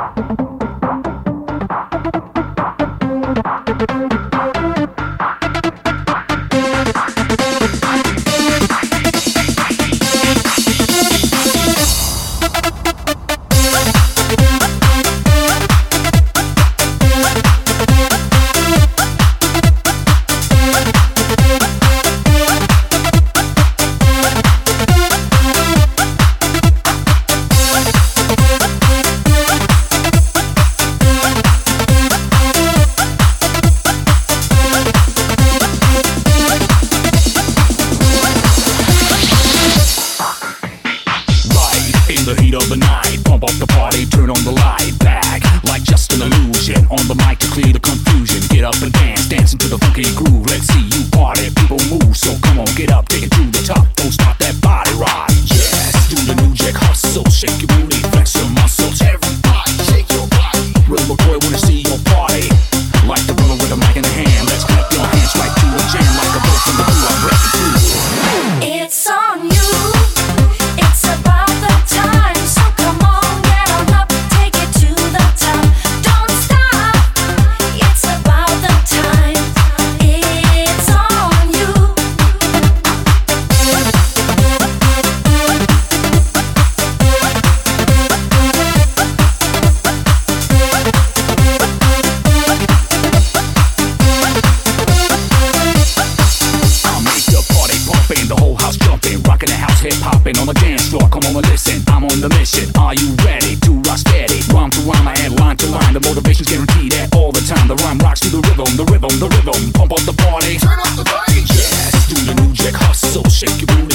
Hip-hopping on the dance floor, come on and listen, I'm on the mission. Are you ready to rock steady? Rhyme to rhyme, I add line to line. The motivation's guaranteed at all the time. The rhyme rocks to the rhythm, the rhythm, the rhythm. Pump up the party, turn up the bass. Yes, do your new jack hustle, shake your booty.